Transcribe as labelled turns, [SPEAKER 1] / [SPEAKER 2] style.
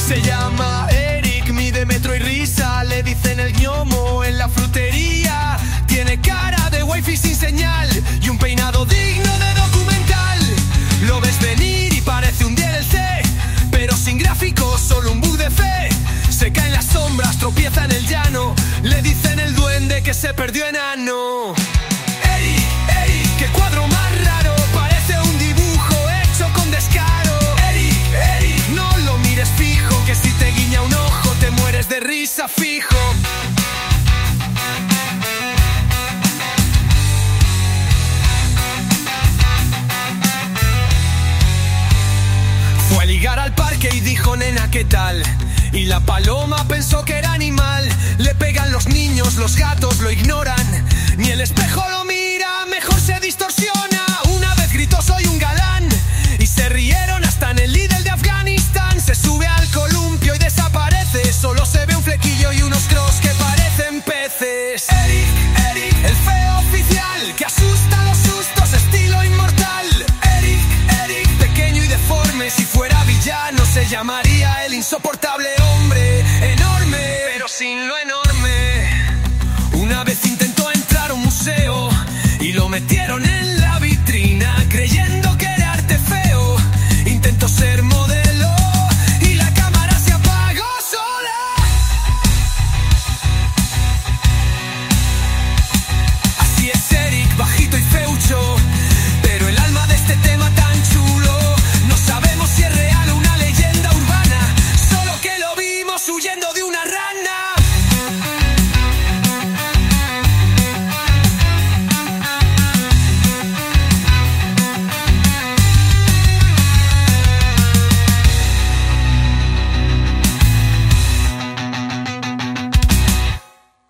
[SPEAKER 1] Se llama Eric, mide metro y risa. Le dicen el gnomo en la frutería. Tiene cara de wifi sin señal y un peinado digno de documental. Lo ves venir y parece un DLC, pero sin gráficos, solo un bug de fe. Se cae en las sombras, tropieza en el llano. Le dicen el duende que se perdió enano. Eric, Eric, qué cuadro más raro. Parece un dibujo hecho con descaro. Eric, Eric, no lo mires fijo, que si te guiña un ojo te mueres de risa fijo. Fue a ligar al parque y dijo: nena, ¿qué tal? Y la paloma pensó que era animal. Le pegan los niños, los gatos lo ignoran. Ni el espejo lo mira, mejor se distorsiona. Una vez gritó: soy un galán. Y se rieron hasta en el Lidl de Afganistán. Se sube al columpio y desaparece. Solo se ve un flequillo y unos crocs que parecen peces. Eric, Eric, el feo oficial que asusta los sustos, estilo inmortal. Eric, Eric, pequeño y deforme. Si fuera villano se llamaría el insoportable hombre. Enorme, pero sin lo enorme. Una vez intentó entrar a un museo y lo metieron en la vitrina creyendo